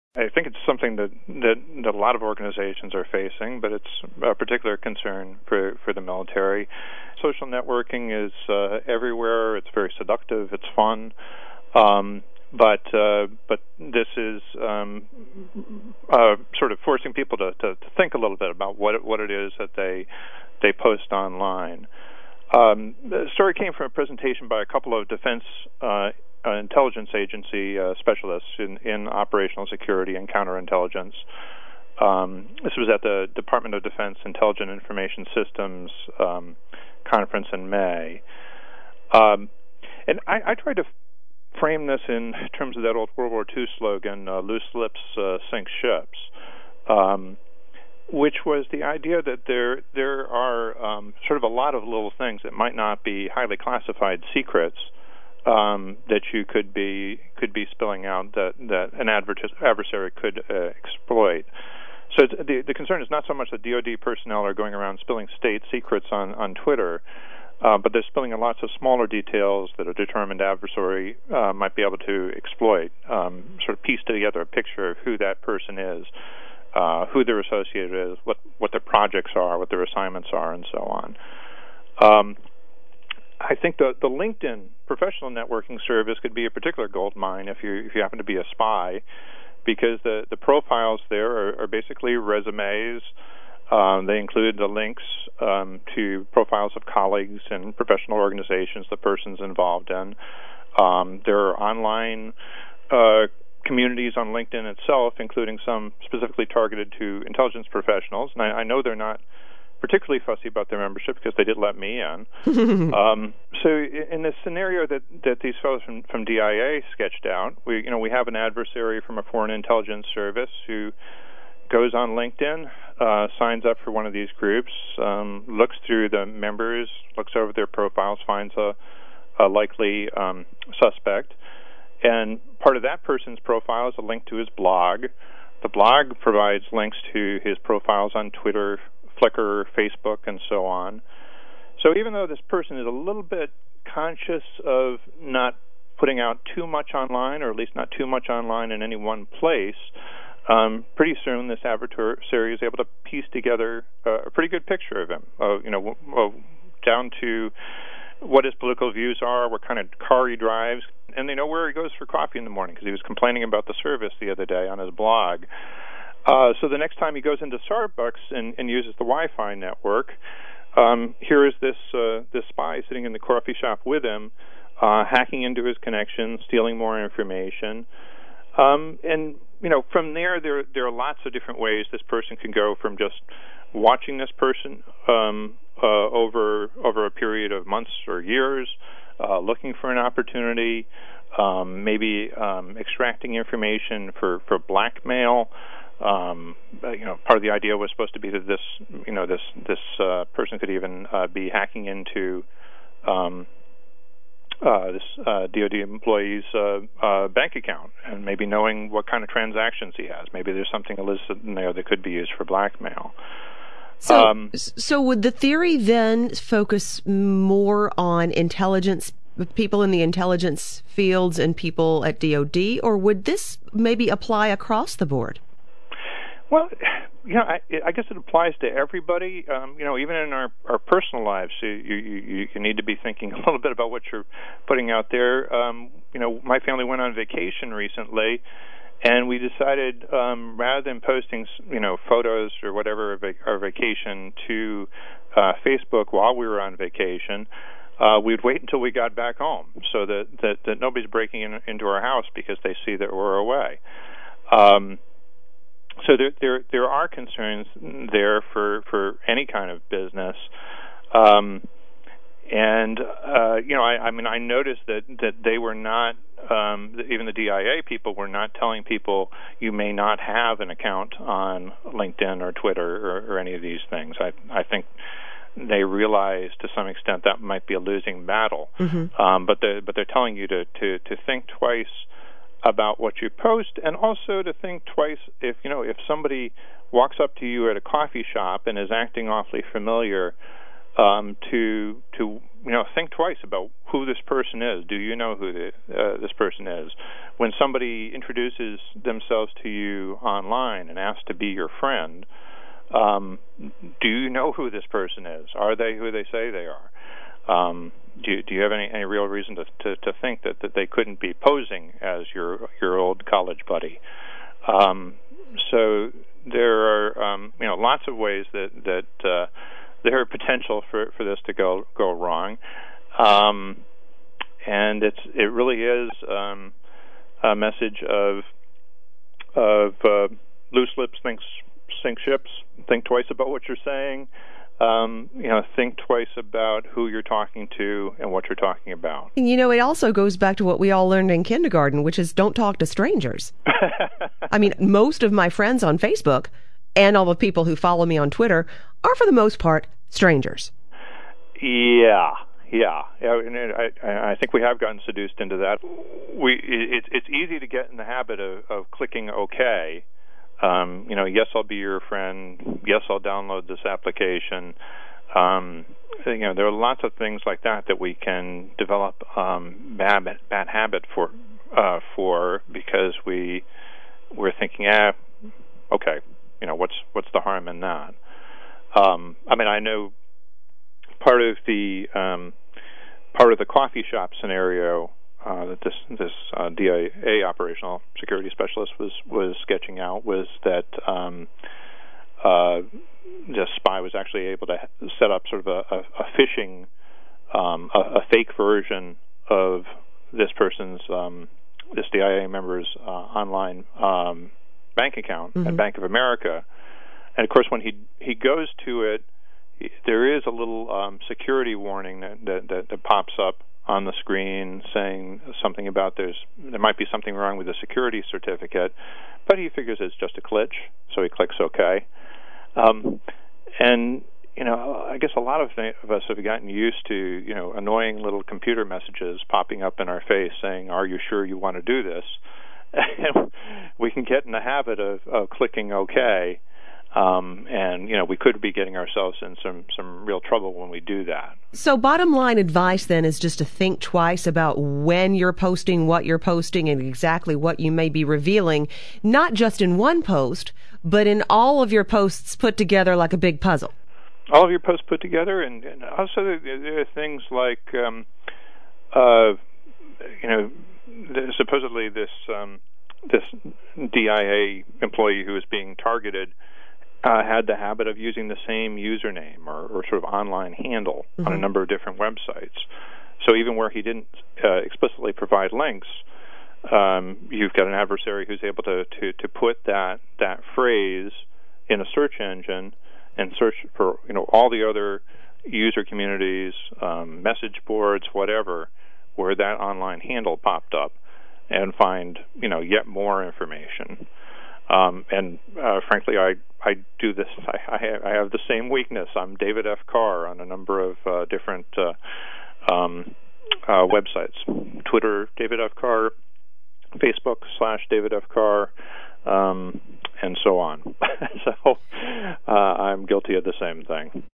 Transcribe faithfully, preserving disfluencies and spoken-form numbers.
I think it's something that, that, that a lot of organizations are facing, but it's a particular concern for, for the military. Social networking is uh, everywhere. It's very seductive. It's fun. Um, but uh, but this is um, uh, sort of forcing people to, to, to think a little bit about what it, what it is that they they post online. Um, the story came from a presentation by a couple of defense uh, intelligence agency uh, specialists in, in operational security and counterintelligence. Um, this was at the Department of Defense Intelligent Information Systems um, conference in May. Um, and I, I tried to frame this in terms of that old World War Two slogan, uh, loose lips uh, sink ships, um, which was the idea that there there are um, sort of a lot of little things that might not be highly classified secrets um, that you could be could be spilling out that, that an adversary could uh, exploit. So it's, the, the concern is not so much that D O D personnel are going around spilling state secrets on, on Twitter, Uh, but they're spilling in lots of smaller details that a determined adversary uh, might be able to exploit, um, sort of piece together a picture of who that person is, uh, who they're associated with, what, what their projects are, what their assignments are, and so on. Um, I think the, the LinkedIn professional networking service could be a particular gold mine if you if you happen to be a spy, because the, the profiles there are, are basically resumes. Um, they include the links um, to profiles of colleagues and professional organizations the person's involved in. Um, there are online uh, communities on LinkedIn itself, including some specifically targeted to intelligence professionals. And I, I know they're not particularly fussy about their membership because they did let me in. um, so in this scenario that, that these fellows from, from D I A sketched out, we you know we have an adversary from a foreign intelligence service who goes on LinkedIn, uh, signs up for one of these groups, um, looks through the members, looks over their profiles, finds a, a likely um, suspect, and part of that person's profile is a link to his blog. The blog provides links to his profiles on Twitter, Flickr, Facebook, and so on. So even though this person is a little bit conscious of not putting out too much online, or at least not too much online in any one place, Um, pretty soon, this adversary is able to piece together uh, a pretty good picture of him, uh, you know, w- w- down to what his political views are, what kind of car he drives, and they know where he goes for coffee in the morning because he was complaining about the service the other day on his blog. Uh, so the next time he goes into Starbucks and, and uses the Wi-Fi network, um, here is this uh, this spy sitting in the coffee shop with him, uh, hacking into his connections, stealing more information, um, and you know, from there, there there are lots of different ways this person can go from just watching this person um, uh, over over a period of months or years, uh, looking for an opportunity, um, maybe um, extracting information for, for blackmail. Um, you know, part of the idea was supposed to be that this, you know, this this uh, person could even uh, be hacking into um, Uh, this uh, D O D employee's uh, uh, bank account and maybe knowing what kind of transactions he has. Maybe there's something illicit in there that could be used for blackmail. So, um, so would the theory then focus more on intelligence, people in the intelligence fields and people at D O D, or would this maybe apply across the board? Well, you know, I, I guess it applies to everybody. Um, you know, even in our, our personal lives, you, you you need to be thinking a little bit about what you're putting out there. Um, you know, my family went on vacation recently, and we decided um, rather than posting, you know, photos or whatever of our vacation to uh, Facebook while we were on vacation, uh, we'd wait until we got back home so that that, that nobody's breaking in, into our house because they see that we're away. Um, So there, there, there are concerns there for, for any kind of business, um, and uh, you know, I, I mean, I noticed that, that they were not, um, even the D I A people were not telling people you may not have an account on LinkedIn or Twitter or, or any of these things. I, I think they realize to some extent that might be a losing battle, mm-hmm. um, but they but they're telling you to, to, to think twice about what you post, and also to think twice if you know if somebody walks up to you at a coffee shop and is acting awfully familiar, um, to to you know think twice about who this person is. Do you know who the, uh, this person is? When somebody introduces themselves to you online and asks to be your friend, um, do you know who this person is? Are they who they say they are? Um, do you, do you have any, any real reason to, to, to think that, that they couldn't be posing as your your old college buddy? Um, so there are um, you know lots of ways that that uh, there are potential for, for this to go go wrong, um, and it's it really is um, a message of of uh, loose lips think sink ships. Think twice about what you're saying. Um, you know, think twice about who you're talking to and what you're talking about. And, you know, it also goes back to what we all learned in kindergarten, which is don't talk to strangers. I mean, most of my friends on Facebook and all the people who follow me on Twitter are, for the most part, strangers. Yeah, yeah. yeah and I, I think we have gotten seduced into that. We, it, it's easy to get in the habit of, of clicking OK. Um, you know, yes, I'll be your friend. Yes, I'll download this application. Um, you know, there are lots of things like that that we can develop um, bad bad habit for uh, for because we we're thinking, ah, okay, you know, what's what's the harm in that? Um, I mean, I know part of the um, part of the coffee shop scenario. Uh, that this this uh, D I A operational security specialist was was sketching out was that um, uh, the spy was actually able to set up sort of a, a, a phishing, um, a, a fake version of this person's um, this D I A member's uh, online um, bank account mm-hmm. at Bank of America, and of course when he he goes to it, there is a little um, security warning that, that that that pops up on the screen saying something about there's there might be something wrong with the security certificate, but he figures it's just a glitch, so he clicks OK. Um, and you know, I guess a lot of, th- of us have gotten used to you know annoying little computer messages popping up in our face saying, "Are you sure you want to do this?" And we can get in the habit of, of clicking OK. Um, and, you know, we could be getting ourselves in some, some real trouble when we do that. So bottom line advice then is just to think twice about when you're posting, what you're posting, and exactly what you may be revealing, not just in one post, but in all of your posts put together like a big puzzle. All of your posts put together, and, and also there, there are things like, um, uh, you know, supposedly this um, this D I A employee who is being targeted Uh, had the habit of using the same username or, or sort of online handle mm-hmm. on a number of different websites. So even where he didn't uh, explicitly provide links, um, you've got an adversary who's able to, to, to put that that phrase in a search engine and search for you know all the other user communities, um, message boards, whatever, where that online handle popped up, and find you know yet more information. Um, and uh, frankly, I I do this. I, I, have, I have the same weakness. I'm David F. Carr on a number of uh, different uh, um, uh, websites. Twitter, David F. Carr. Facebook slash David F. Carr, um, and so on. so uh, I'm guilty of the same thing.